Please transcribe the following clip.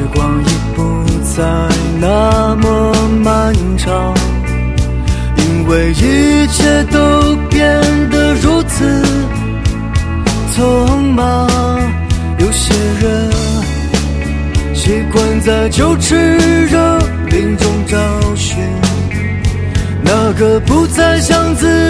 光已不再那么漫长，因为一切都变得如此匆忙。有些人习惯在酒池肉林中找寻那个不再像自